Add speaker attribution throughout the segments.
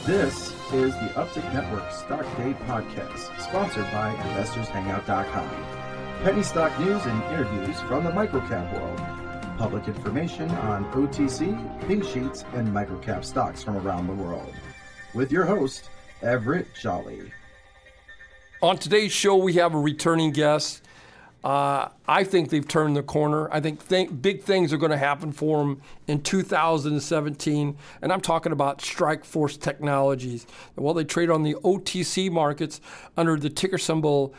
Speaker 1: This is the Uptick Network Stock Day Podcast, sponsored by InvestorsHangout.com. Penny stock news and interviews from the microcap world. Public information on OTC, pink sheets, and microcap stocks from around the world. With your host, Everett Jolly.
Speaker 2: On today's show, we have a returning guest. I think they've turned the corner. I think big things are going to happen for them in 2017, and I'm talking about Strikeforce Technologies. Well, they trade on the OTC markets under the ticker symbol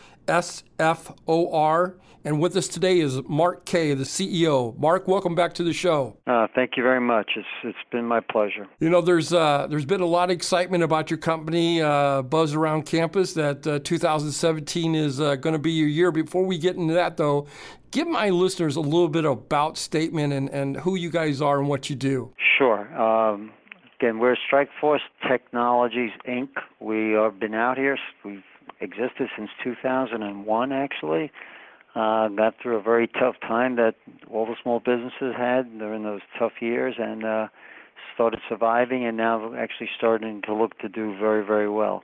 Speaker 2: SFOR, and with us today is Mark Kaye, the CEO. Mark, welcome back to the show.
Speaker 3: Thank you very much. It's been my pleasure.
Speaker 2: You know, there's been a lot of excitement about your company, buzz around campus, that 2017 is going to be your year. Before we get into that, though, give my listeners a little bit about statement and who you guys are and what you do.
Speaker 3: Sure. Again, we're Strikeforce Technologies, Inc. We have been out here. We've existed since 2001, actually. Got through a very tough time that all the small businesses had during those tough years, and started surviving, and now actually starting to look to do very, very well.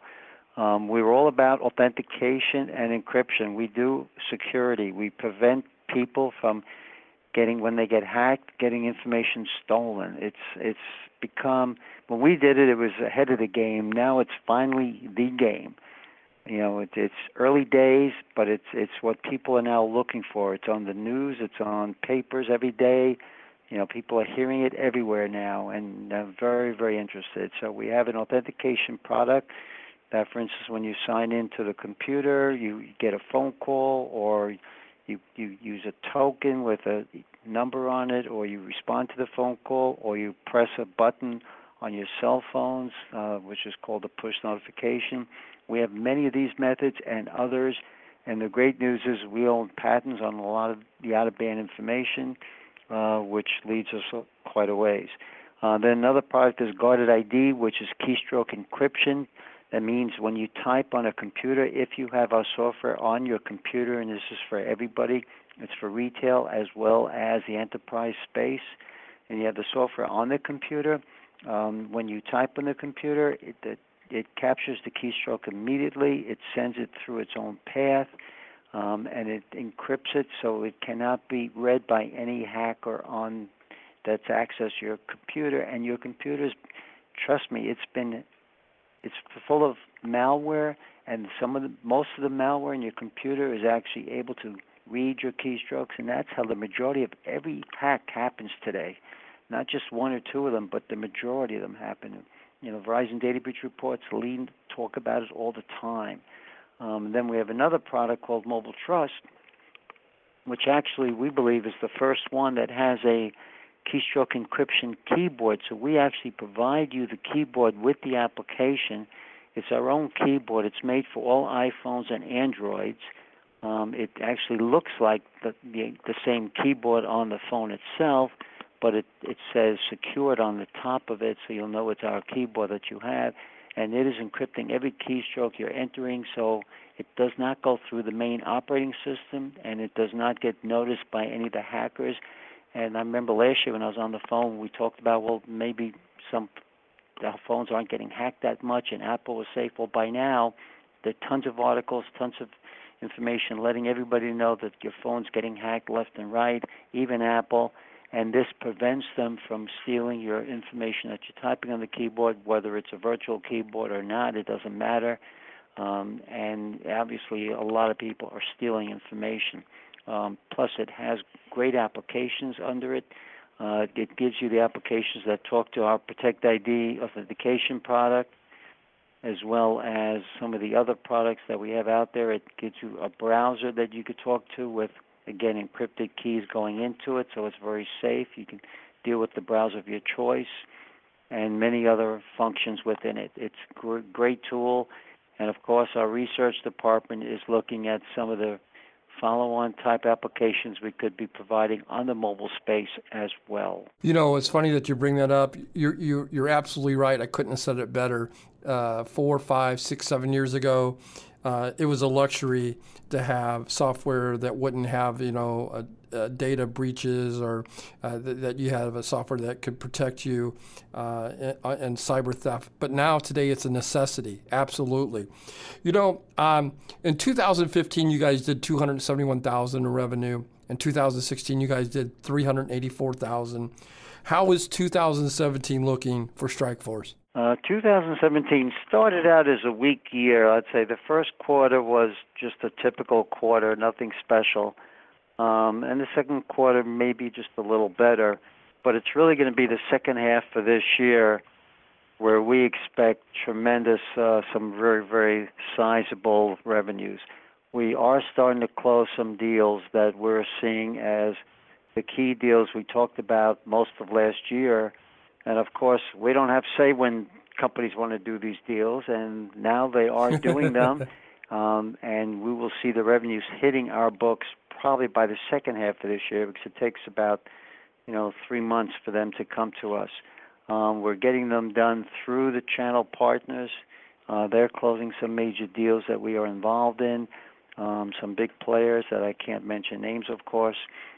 Speaker 3: We were all about authentication and encryption. We do security. We prevent people from when they get hacked, getting information stolen. It's become, when we did it, it was ahead of the game. Now it's finally the game. You know, it's early days, but it's what people are now looking for. It's on the news. It's on papers every day. You know, people are hearing it everywhere now, and they're very, very interested. So we have an authentication product that, for instance, when you sign into the computer, you get a phone call, or you use a token with a number on it, or you respond to the phone call, or you press a button on your cell phones, which is called a push notification. We have many of these methods and others, and the great news is we own patents on a lot of the out-of-band information, which leads us quite a ways. Then another product is Guarded ID, which is keystroke encryption. That means when you type on a computer, if you have our software on your computer, and this is for everybody, it's for retail as well as the enterprise space, and you have the software on the computer, when you type on the computer, it captures the keystroke immediately. It sends it through its own path, and it encrypts it so it cannot be read by any hacker that's accessed your computer. And your computers, trust me, it's full of malware, and most of the malware in your computer is actually able to read your keystrokes, and that's how the majority of every hack happens today. Not just one or two of them, but the majority of them happen. You know, Verizon Data Breach Reports, Lean talk about it all the time. Then we have another product called Mobile Trust, which actually we believe is the first one that has a keystroke encryption keyboard. So we actually provide you the keyboard with the application. It's our own keyboard. It's made for all iPhones and Androids. It actually looks like the same keyboard on the phone itself, but it says secured on the top of it, so you'll know it's our keyboard that you have. And it is encrypting every keystroke you're entering, so it does not go through the main operating system, and it does not get noticed by any of the hackers. And I remember last year when I was on the phone, we talked about, well, maybe our phones aren't getting hacked that much, and Apple was safe. Well, by now, there are tons of articles, tons of information letting everybody know that your phone's getting hacked left and right, even Apple. And this prevents them from stealing your information that you're typing on the keyboard, whether it's a virtual keyboard or not, it doesn't matter. And obviously a lot of people are stealing information. Plus it has great applications under it. It gives you the applications that talk to our Protect ID authentication product, as well as some of the other products that we have out there. It gives you a browser that you could talk to with, again, encrypted keys going into it, so it's very safe. You can deal with the browser of your choice and many other functions within it. It's a great tool, and of course our research department is looking at some of the follow-on type applications we could be providing on the mobile space as well.
Speaker 2: You know, it's funny that you bring that up. You're absolutely right. I couldn't have said it better. 4, 5, 6, 7 years ago, it was a luxury to have software that wouldn't have, data breaches or that you have a software that could protect you and cyber theft. But now today it's a necessity. Absolutely. In 2015 you guys did 271,000 in revenue. In 2016 you guys did 384,000. How is 2017 looking for Strikeforce?
Speaker 3: 2017 started out as a weak year. I'd say the first quarter was just a typical quarter, nothing special. And the second quarter maybe just a little better. But it's really going to be the second half of this year where we expect tremendous, some very, very sizable revenues. We are starting to close some deals that we're seeing as the key deals we talked about most of last year. And, of course, we don't have say when companies want to do these deals, and now they are doing them. And we will see the revenues hitting our books probably by the second half of this year because it takes about, 3 months for them to come to us. We're getting them done through the channel partners. They're closing some major deals that we are involved in, some big players that I can't mention names, of course.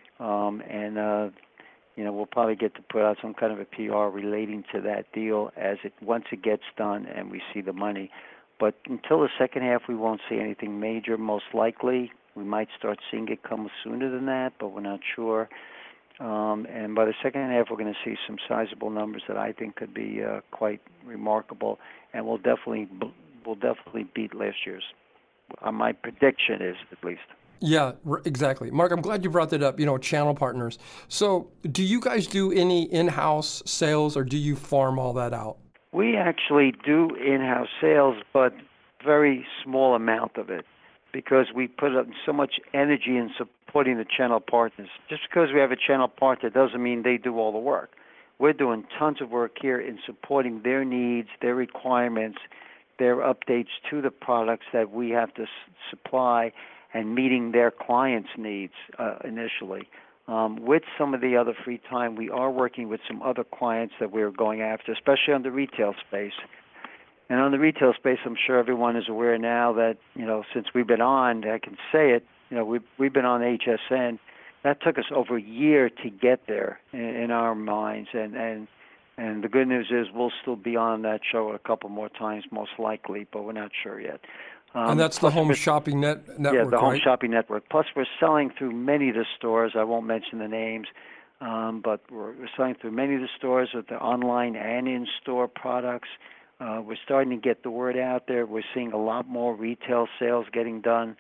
Speaker 3: We'll probably get to put out some kind of a PR relating to that deal once it gets done and we see the money. But until the second half, we won't see anything major, most likely. We might start seeing it come sooner than that, but we're not sure. And by the second half, we're going to see some sizable numbers that I think could be quite remarkable, and we'll definitely beat last year's. My prediction is, at least.
Speaker 2: Yeah, exactly. Mark, I'm glad you brought that up, channel partners. So do you guys do any in-house sales or do you farm all that out?
Speaker 3: We actually do in-house sales, but very small amount of it because we put up so much energy in supporting the channel partners. Just because we have a channel partner doesn't mean they do all the work. We're doing tons of work here in supporting their needs, their requirements, their updates to the products that we have to supply and meeting their clients' needs initially. With some of the other free time, we are working with some other clients that we're going after, especially on the retail space. And on the retail space, I'm sure everyone is aware now that, since we've been on, I can say it, we've been on HSN. That took us over a year to get there in our minds. And the good news is we'll still be on that show a couple more times, most likely, but we're not sure yet.
Speaker 2: And that's the Home Shopping Network,
Speaker 3: yeah, the Home
Speaker 2: right?
Speaker 3: Shopping Network. Plus, we're selling through many of the stores. I won't mention the names, but we're selling through many of the stores with the online and in-store products. We're starting to get the word out there. We're seeing a lot more retail sales getting done.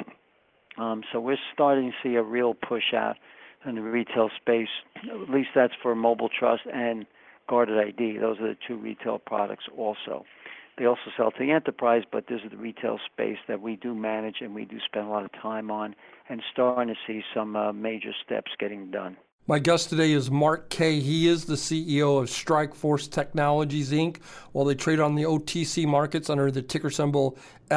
Speaker 3: So we're starting to see a real push out in the retail space. At least that's for Mobile Trust and Guarded ID. Those are the two retail products also. They also sell to the enterprise, but this is the retail space that we do manage and we do spend a lot of time on and starting to see some major steps getting done.
Speaker 2: My guest today is Mark Kay. He is the CEO of Strikeforce Technologies, Inc. While they trade on the OTC markets under the ticker symbol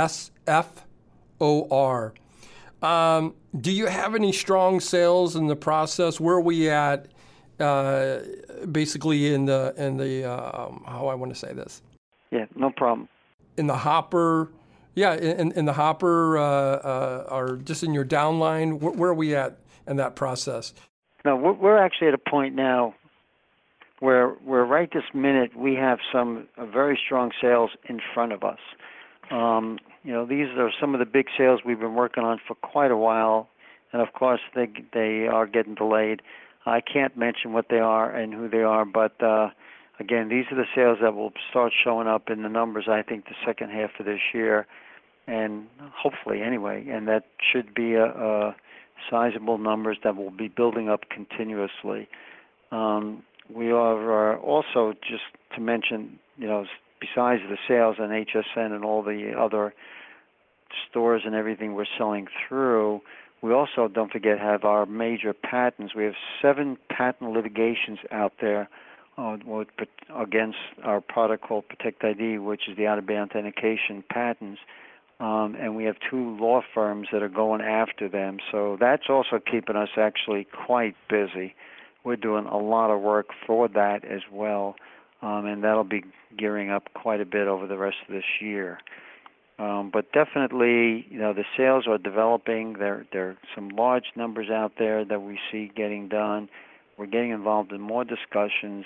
Speaker 2: SFOR. Do you have any strong sales in the process? Where are we at basically in the how I want to say this?
Speaker 3: Yeah, no problem.
Speaker 2: In the hopper, in the hopper, or just in your downline, where are we at in that process?
Speaker 3: No, we're actually at a point now where right this minute we have some very strong sales in front of us. These are some of the big sales we've been working on for quite a while, and of course they are getting delayed. I can't mention what they are and who they are, but again, these are the sales that will start showing up in the numbers, I think, the second half of this year, and hopefully anyway, and that should be a sizable numbers that will be building up continuously. We are also, just to mention, besides the sales on HSN and all the other stores and everything we're selling through, we also, don't forget, have our major patents. We have 7 patent litigations out there against our product called Protect ID, which is the out-of-band authentication patents. And we have 2 law firms that are going after them. So that's also keeping us actually quite busy. We're doing a lot of work for that as well, and that'll be gearing up quite a bit over the rest of this year. But definitely, the sales are developing. There are some large numbers out there that we see getting done. We're getting involved in more discussions,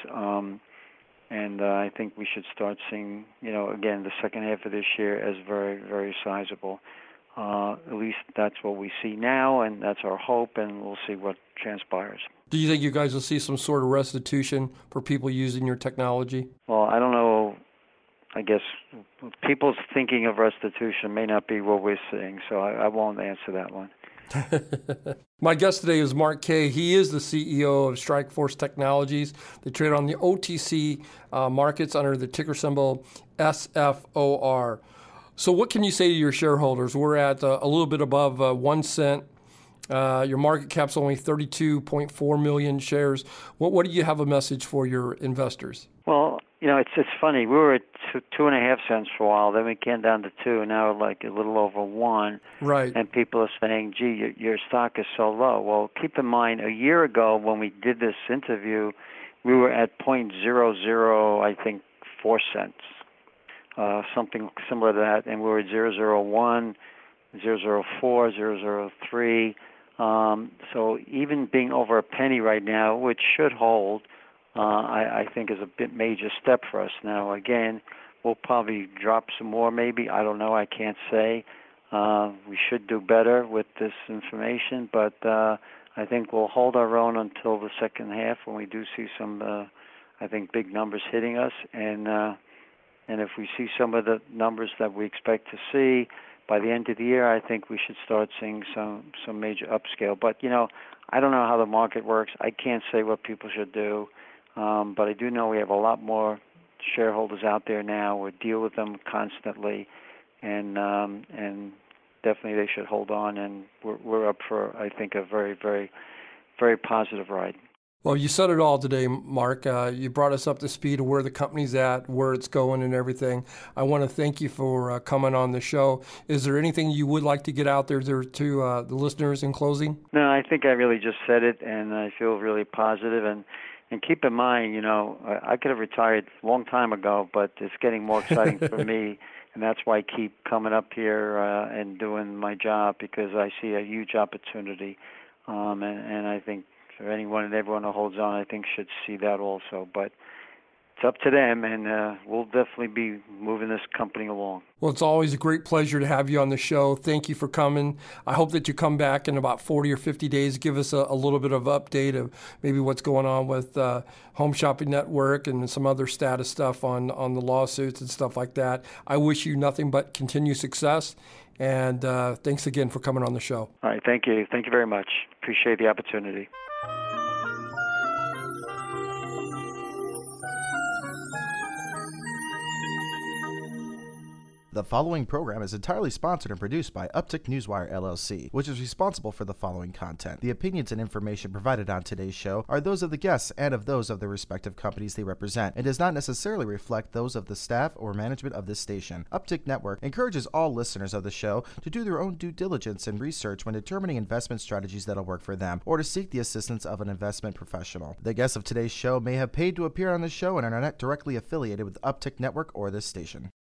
Speaker 3: and I think we should start seeing, again, the second half of this year as very, very sizable. At least that's what we see now, and that's our hope, and we'll see what transpires.
Speaker 2: Do you think you guys will see some sort of restitution for people using your technology?
Speaker 3: Well, I don't know. I guess people's thinking of restitution may not be what we're seeing, so I won't answer that one.
Speaker 2: My guest today is Mark Kaye. He is the CEO of Strikeforce Technologies. They trade on the OTC markets under the ticker symbol SFOR. So what can you say to your shareholders? We're at a little bit above 1 cent. Your market cap's only 32.4 million shares. What do you have a message for your investors?
Speaker 3: Well, it's funny. We were at 2.5 cents for a while. Then we came down to 2, and now we're like a little over 1.
Speaker 2: Right.
Speaker 3: And people are saying, "Gee, your stock is so low." Well, keep in mind, a year ago when we did this interview, we were at 0.00, I think, 4 cents, something similar to that, and we were at 0.001, 0.004, 0.003. So even being over a penny right now, which should hold, I think is a bit major step for us. Now, again, we'll probably drop some more maybe. I don't know. I can't say. We should do better with this information, but I think we'll hold our own until the second half when we do see some, I think, big numbers hitting us. And if we see some of the numbers that we expect to see by the end of the year, I think we should start seeing some major upscale. But, I don't know how the market works. I can't say what people should do. But I do know we have a lot more shareholders out there now. We deal with them constantly, and definitely they should hold on. And we're up for, I think, a very, very, very positive ride.
Speaker 2: Well, you said it all today, Mark. You brought us up to speed of where the company's at, where it's going, and everything. I want to thank you for coming on the show. Is there anything you would like to get out there to the listeners in closing?
Speaker 3: No, I think I really just said it, and I feel really positive. And keep in mind, I could have retired a long time ago, but it's getting more exciting for me, and that's why I keep coming up here and doing my job, because I see a huge opportunity, and I think for anyone and everyone who holds on, I think should see that also. But it's up to them, and we'll definitely be moving this company along.
Speaker 2: Well, it's always a great pleasure to have you on the show. Thank you for coming. I hope that you come back in about 40 or 50 days, give us a little bit of update of maybe what's going on with Home Shopping Network and some other status stuff on the lawsuits and stuff like that. I wish you nothing but continued success, and thanks again for coming on the show.
Speaker 3: All right, thank you. Thank you very much. Appreciate the opportunity.
Speaker 1: The following program is entirely sponsored and produced by Uptick Newswire, LLC, which is responsible for the following content. The opinions and information provided on today's show are those of the guests and of those of the respective companies they represent, and does not necessarily reflect those of the staff or management of this station. Uptick Network encourages all listeners of the show to do their own due diligence and research when determining investment strategies that'll work for them, or to seek the assistance of an investment professional. The guests of today's show may have paid to appear on the show and are not directly affiliated with Uptick Network or this station.